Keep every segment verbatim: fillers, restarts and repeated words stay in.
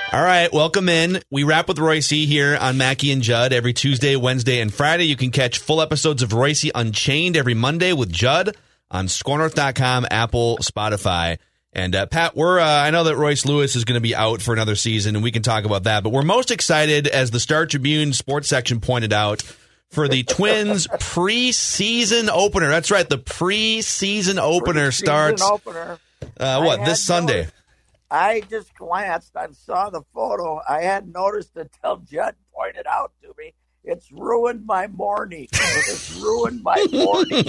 All right, welcome in. We wrap with Royce here on Mackie and Judd every Tuesday, Wednesday, and Friday. You can catch full episodes of Royce Unchained every Monday with Judd on score north dot com, Apple, Spotify. And uh, Pat, we're uh, I know that Royce Lewis is going to be out for another season, and we can talk about that. But we're most excited, as the Star Tribune sports section pointed out, for the Twins preseason opener. That's right, the preseason opener Pre-season starts. Opener. Uh, what this Sunday? Noticed, I just glanced. I saw the photo. I hadn't noticed until Judd pointed out to me. It's ruined my morning. It's ruined my morning.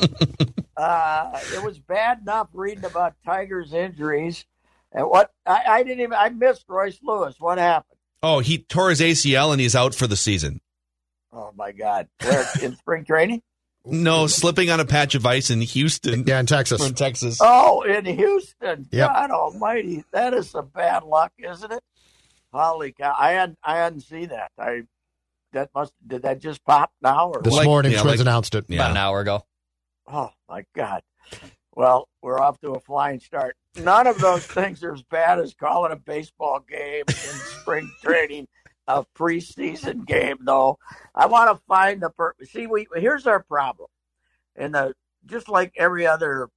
Uh, it was bad enough reading about Tiger's injuries, and what I, I didn't even. I missed Royce Lewis. What happened? Oh, he tore his A C L and he's out for the season. Oh my God! Where in spring training? No, slipping on a patch of ice in Houston. Yeah, in Texas. In Texas. Oh, in Houston. Yep. God Almighty, that is some bad luck, isn't it? Holy cow! I hadn't. I hadn't seen that. I that must did that just pop now or This what? morning, yeah, Twins like- announced it. Yeah. About an hour ago. Oh, my God. Well, we're off to a flying start. None of those things are as bad as calling a baseball game in spring training a preseason game, though. I want to find the per- see. We here's our problem, and the just like every other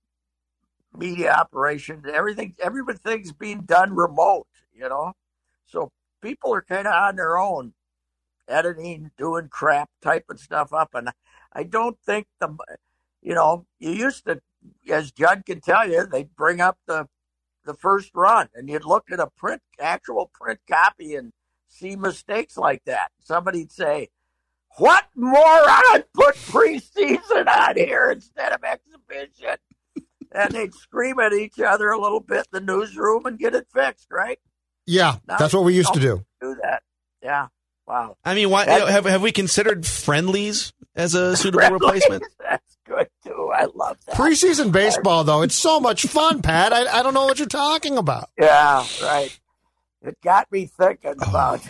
media operation, everything everything's being done remote, you know. So people are kind of on their own, editing, doing crap, typing stuff up, and I don't think the. You know, you used to, as Judd can tell you, they'd bring up the the first run, and you'd look at a print, actual print copy, and see mistakes like that. Somebody'd say, "What moron put preseason on here instead of exhibition?" And they'd scream at each other a little bit in the newsroom and get it fixed, right? Yeah, Now, that's what we used to do. Do that, yeah. Wow. I mean, why, That- have have we considered friendlies as a suitable replacement? That's good too. I love that. Preseason baseball, though, it's so much fun, Pat. I, I don't know what you're talking about. Yeah, right. It got me thinking about.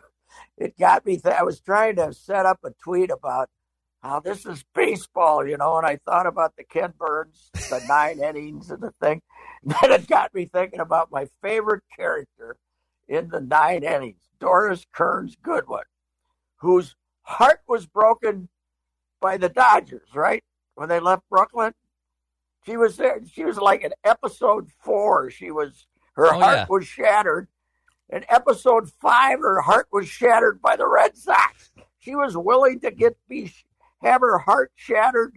It got me. Th- I was trying to set up a tweet about how this is baseball, you know, and I thought about the Ken Burns, the nine innings, and the thing. Then it got me thinking about my favorite character in the nine innings, Doris Kearns Goodwin, whose heart was broken by the Dodgers, right? When they left Brooklyn. She was there. She was like in episode four. She was, her Oh, heart yeah. was shattered. In episode five, her heart was shattered by the Red Sox. She was willing to get be have her heart shattered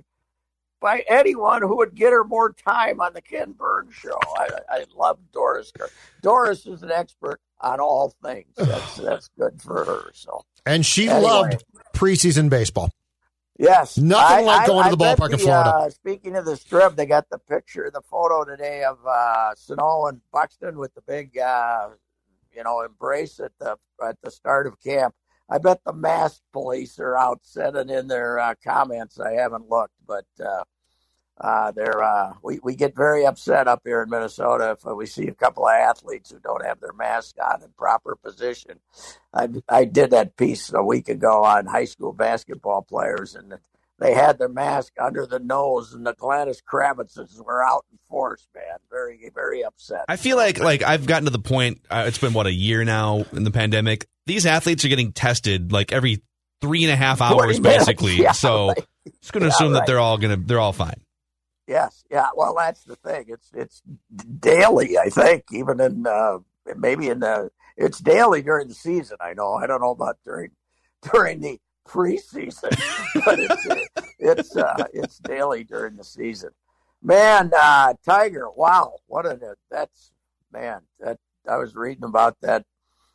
by anyone who would get her more time on the Ken Burns show. I, I love Doris. Doris is an expert on all things. That's that's good for her. So And she Anyway. loved preseason baseball. yes, Nothing like going to the bet ballpark in the, Florida. Uh, speaking of the Strip, they got the picture, the photo today of uh, Sano and Buxton with the big, uh, you know, embrace at the at the start of camp. I bet the masked police are out sending in their uh, comments. I haven't looked, but uh, uh, they're uh, we we get very upset up here in Minnesota if uh, we see a couple of athletes who don't have their mask on in proper position. I I did that piece a week ago on high school basketball players, and they had their mask under the nose, and the Gladys Kravitzes were out in force, man. Very, very upset. I feel like like I've gotten to the point. Uh, it's been what, a year now in the pandemic. These athletes are getting tested like every three and a half hours, twenty minutes, basically. yeah, so right. just going to Yeah, assume that right. they're all gonna they're all fine. Yes, yeah. Well, that's the thing. It's it's daily, I think. Even in uh, maybe in the it's daily during the season. I know. I don't know about during during the preseason, but it's it's uh, it's daily during the season. Man, uh, Tiger. Wow, what a that's man. That I was reading about that.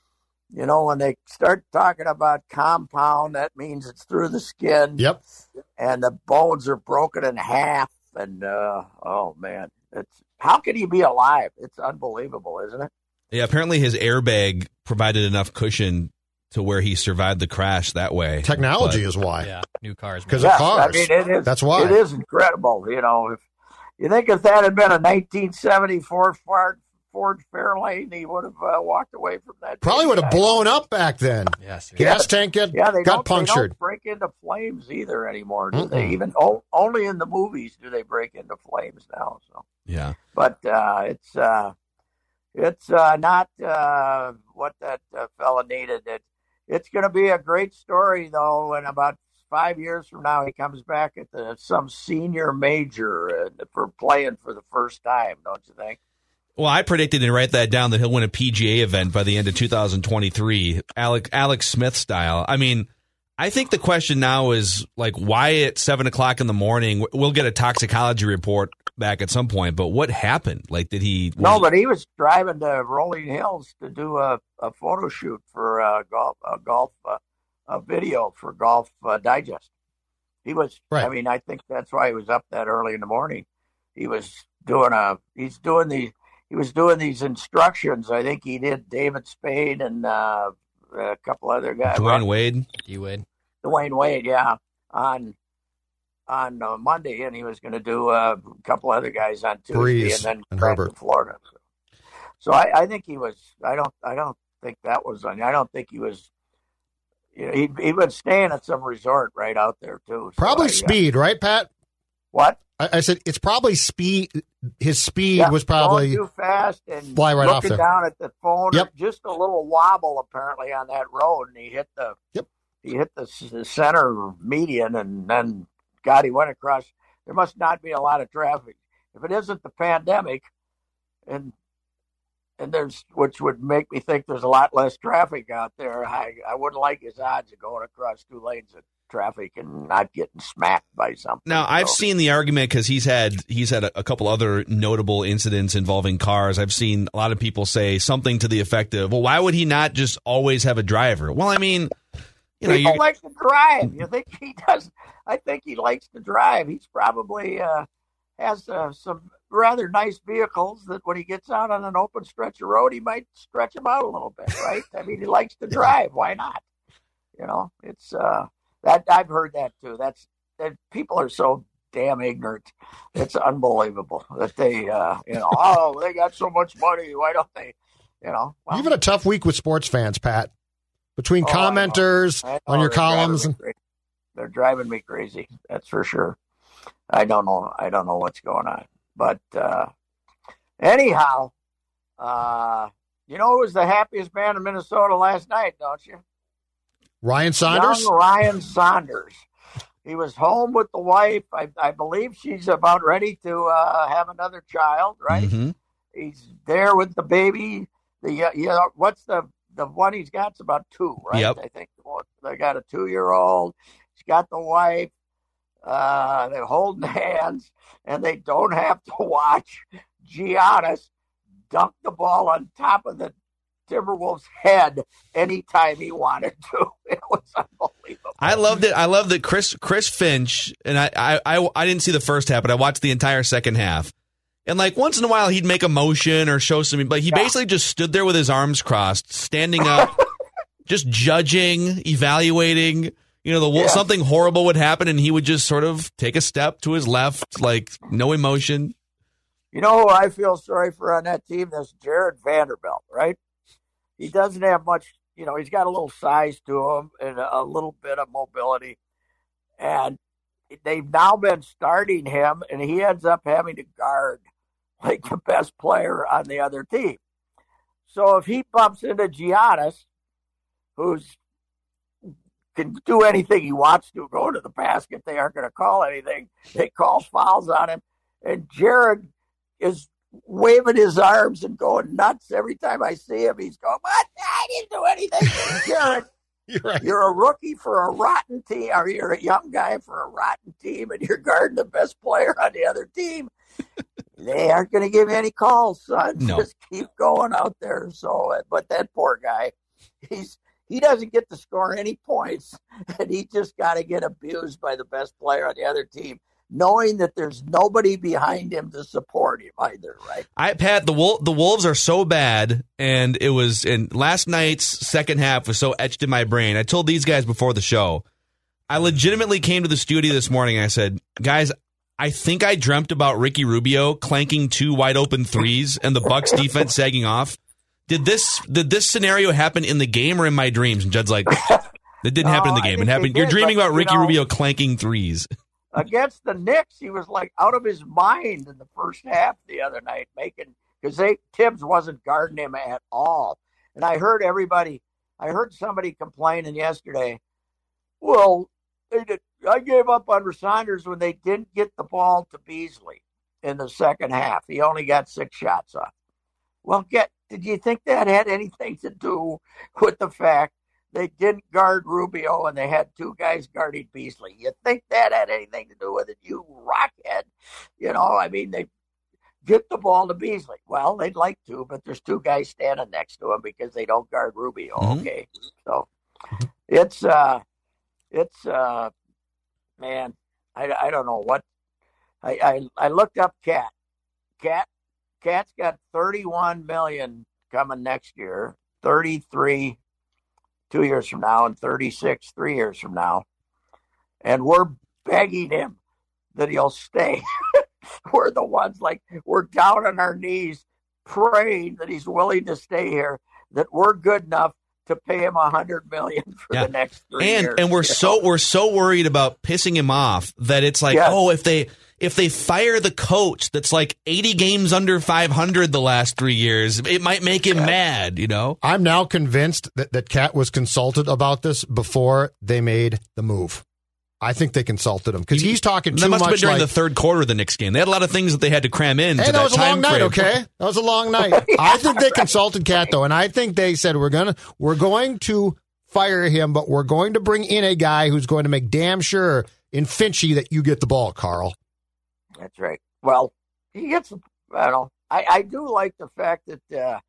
You know, when they start talking about compound, that means it's through the skin. Yep. And the bones are broken in half. And, uh, oh, man, it's how can he be alive? It's unbelievable, isn't it? Yeah, apparently his airbag provided enough cushion to where he survived the crash that way. Technology But- is why. Yeah, new cars. Because man. of Yes, cars. I mean, it is, That's why. It is incredible. You know, if you think if that had been a nineteen seventy-four Ford, Ford Fairlane, he would have uh, walked away from that. Probably would have guy. blown up back then. Yes. Gas tank get, Yeah, they got don't, they punctured. don't break into flames either anymore, do they? Mm-mm. Even oh, only in the movies do they break into flames now. So. Yeah. But uh, it's uh, it's uh, not uh, what that uh, fella needed. It, it's going to be a great story, though, in about five years from now, he comes back at the, some senior major uh, for playing for the first time, don't you think? Well, I predicted and write that down that he'll win a P G A event by the end of two thousand twenty-three, Alex, Alex Smith style. I mean, I think the question now is, like, why at seven o'clock in the morning? We'll get a toxicology report back at some point, but what happened? Like, did he... No, but he was driving to Rolling Hills to do a, a photo shoot for uh, golf, a golf uh, a video for Golf uh, Digest. He was, right. I mean, I think that's why he was up that early in the morning. He was doing a, he's doing the, he was doing these instructions. I think he did David Spade and uh, a couple other guys. Dwayne Wade. D Wade. Dwayne Wade, yeah, on on uh, Monday, and he was going to do uh, a couple other guys on Tuesday, Breeze and then and back Herbert. to Florida. So I, I think he was. I don't. I don't think that was. I don't think he was. You know, he he was staying at some resort right out there too. So Probably I, speed, uh, right, Pat? What? I, I said it's probably speed. His speed Yeah, was probably going too fast and fly right off looking there. down at the phone. Yep. Just a little wobble apparently on that road, and he hit the. Yep. He hit the, the center median, and then God, he went across. There must not be a lot of traffic if it isn't the pandemic, and and there's which would make me think there's a lot less traffic out there. I I wouldn't like his odds of going across two lanes of traffic and not getting smacked by something. Now, I've So- seen the argument because he's had he's had a, a couple other notable incidents involving cars. I've seen a lot of people say something to the effect of, "Well, why would he not just always have a driver?" Well, I mean, you know, People you like to drive. You think he does? I think he likes to drive. He's probably uh, has uh, some rather nice vehicles that when he gets out on an open stretch of road, he might stretch them out a little bit, right? I mean, he likes to drive. Why not? You know, it's uh, that I've heard that too. That's that people are so damn ignorant. It's unbelievable that they, uh, you know, oh, they got so much money. Why don't they? You know, well, You've had a tough week with sports fans, Pat. Between Oh, I know. commenters I know, on your they're driving columns, me and crazy. They're driving me crazy. That's for sure. I don't know. I don't know what's going on. But uh, anyhow, uh, you know who was the happiest man in Minnesota last night, don't you? Ryan Saunders. Young Ryan Saunders. He was home with the wife. I, I believe she's about ready to uh, have another child, right? Mhm. He's there with the baby. The uh, you know what's the the one he's got's about two, right? Yep. I think well, they got a two year old. He's got the wife. Uh, they're holding hands, and they don't have to watch Giannis dunk the ball on top of the Timberwolves' head anytime he wanted to. It was unbelievable. I loved it. I love that Chris Chris Finch, and I, I I I didn't see the first half, but I watched the entire second half. And like once in a while, he'd make a motion or show something, but he Yeah. basically just stood there with his arms crossed, standing up, just judging, evaluating. You know, the Yeah. something horrible would happen, and he would just sort of take a step to his left, like no emotion. You know who I feel sorry for on that team? That's Jared Vanderbilt, right? He doesn't have much, you know, he's got a little size to him and a little bit of mobility. And they've now been starting him, and he ends up having to guard like the best player on the other team. So if he bumps into Giannis, who's can do anything he wants to, go to the basket, they aren't going to call anything. They call fouls on him. And Jared is waving his arms and going nuts every time I see him. He's going, "What? I didn't do anything." Jared, You're right. you're a rookie for a rotten team, or you're a young guy for a rotten team, and you're guarding the best player on the other team. They aren't going to give you any calls, son. No. Just keep going out there. So, uh, but that poor guy, he's he doesn't get to score any points, and he just got to get abused by the best player on the other team, knowing that there's nobody behind him to support him either, right? I Pat, the Wol- the Wolves are so bad, and it was and last night's second half was so etched in my brain. I told these guys before the show, I legitimately came to the studio this morning and I said, guys, I think I dreamt about Ricky Rubio clanking two wide open threes and the Bucks defense sagging off. Did this did this scenario happen in the game or in my dreams? And Judd's like, it didn't No, happen in the I game. It think happened. they You're did, dreaming but, about you Ricky know- Rubio clanking threes. Against the Knicks, he was like out of his mind in the first half the other night, making because they Tibbs wasn't guarding him at all. And I heard everybody, I heard somebody complaining yesterday. Well, they did. I gave up on Saunders when they didn't get the ball to Beasley in the second half. He only got six shots off. Well, get. Did you think that had anything to do with the fact they didn't guard Rubio and they had two guys guarding Beasley? You think that had anything to do with it, you rockhead? You know, I mean, they get the ball to Beasley. Well, they'd like to, but there's two guys standing next to him because they don't guard Rubio. Mm-hmm. Okay, so it's uh, it's uh, man, I, I don't know what. I, I I looked up Cat. Cat Cat's got thirty-one million coming next year, thirty-three two years from now, and thirty-six three years from now. And we're begging him that he'll stay. We're the ones, like, we're down on our knees praying that he's willing to stay here, that we're good enough to pay him a hundred million for yeah. the next three and, years. And we're so know? we're so worried about pissing him off that it's like, yes. oh, if they if they fire the coach that's like eighty games under five hundred the last three years, it might make him yes. mad, you know? I'm now convinced that, that Cat was consulted about this before they made the move. I think they consulted him because he's talking too much. That must have been during like, the third quarter of the Knicks game. They had a lot of things that they had to cram in. Hey, to that, that was a time long night. frame. Okay, that was a long night. I think they consulted Cat though, and I think they said we're gonna we're going to fire him, but we're going to bring in a guy who's going to make damn sure in Finchy that you get the ball, Carl. That's right. Well, he gets. I don't know. I, I do like the fact that uh,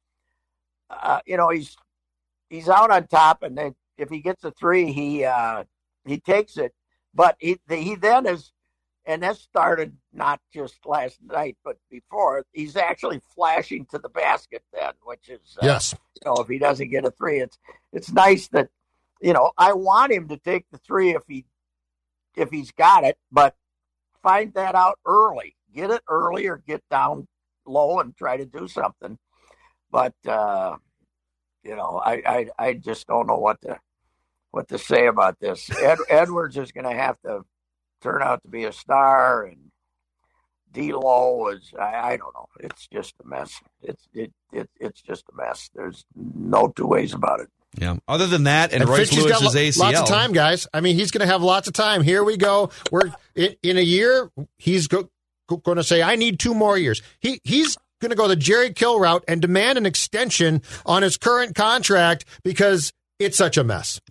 uh, you know he's he's out on top, and they, if he gets a three, he uh, he takes it. But he he then is, and that started not just last night, but before. He's actually flashing to the basket then, which is uh, yes. You know, if he doesn't get a three, it's it's nice that, you know, I want him to take the three if he if he's got it, but find that out early. Get it early or get down low and try to do something. But uh, you know, I, I I just don't know what to. what to say about this. Ed, Edwards is going to have to turn out to be a star, and D'Lo is, I, I don't know. It's just a mess. It's it, it it's just a mess. There's no two ways about it. Yeah. Other than that, and, and Finchie's Royce Lewis's got A C L. Lots of time, guys. I mean, he's going to have lots of time. Here we go. We're in, in a year, he's go, go, going to say, I need two more years. He He's going to go the Jerry Kill route and demand an extension on his current contract because it's such a mess.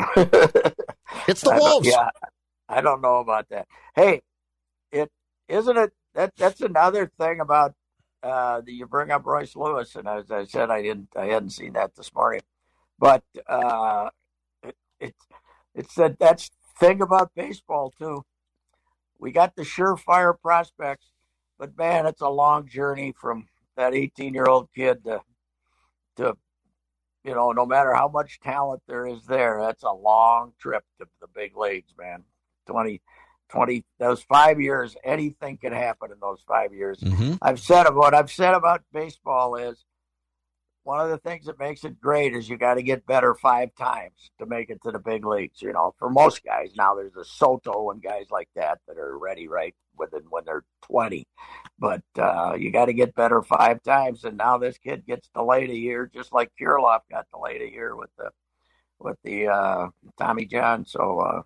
It's the Wolves. Yeah, I don't know about that. Hey, it isn't it that that's another thing about uh, that you bring up Royce Lewis, and as I said, I didn't, I hadn't seen that this morning, but uh, it, it it's that that's thing about baseball too. We got the surefire prospects, but man, it's a long journey from that eighteen-year-old kid to to. You know, no matter how much talent there is there, that's a long trip to the big leagues, man. twenty, twenty, those five years, anything can happen in those five years. Mm-hmm. I've said what I've said about baseball is one of the things that makes it great is you got to get better five times to make it to the big leagues. You know, for most guys now, there's a Soto and guys like that that are ready right within when they're twenty. But uh, you got to get better five times, and now this kid gets delayed a year, just like Kirilloff got delayed a year with the with the uh, Tommy John. So uh,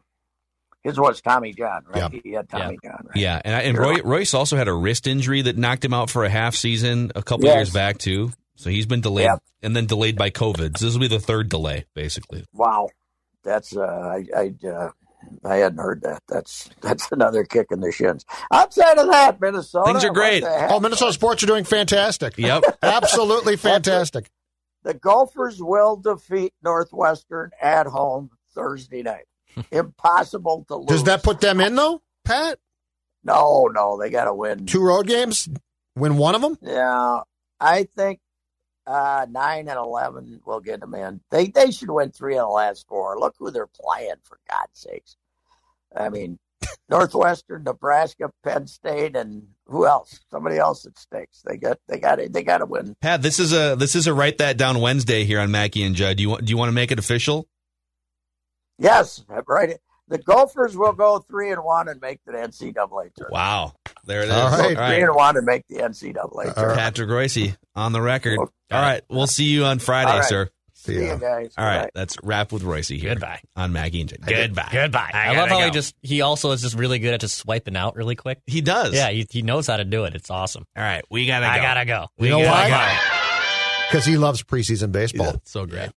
his was Tommy John, right? Yeah. He had Tommy yeah. John, right? Yeah, and, and Roy, Royce also had a wrist injury that knocked him out for a half season a couple yes. years back too. So he's been delayed yep. and then delayed by COVID. So this will be the third delay, basically. Wow, that's uh, I I, uh, I hadn't heard that. That's that's another kick in the shins. Outside of that, Minnesota, things are great. Oh, Minnesota sports are doing fantastic. Yep, absolutely fantastic. The Gophers will defeat Northwestern at home Thursday night. Impossible to lose. Does that put them in though, Pat? No, no, they got to win two road games. Win one of them. Yeah, I think uh, nine and eleven will get them in. They they should win three of the last four. Look who they're playing, for God's sakes. I mean, Northwestern, Nebraska, Penn State, and who else? Somebody else that stinks. They got they got they got to win. Pat, this is a this is a write that down Wednesday here on Mackey and Judd. Do you want do you want to make it official? Yes, right. The Gophers will go three and one and make the N C double A tournament. Wow, There it is. All right. All right. He didn't want to make the N C double A All tournament. Patrick Royce on the record. Okay. All right. We'll see you on Friday, All right. sir. See See ya. you guys. All right. Bye. That's Wrap with Royce here. Goodbye. On Maggie and Judd. Goodbye. Goodbye. I, I love gotta how he go. just he also is just really good at just swiping out really quick. He does. Yeah, he, he knows how to do it. It's awesome. All right. We got to go. I gotta go. You know gotta why? Because he loves preseason baseball. go. So great.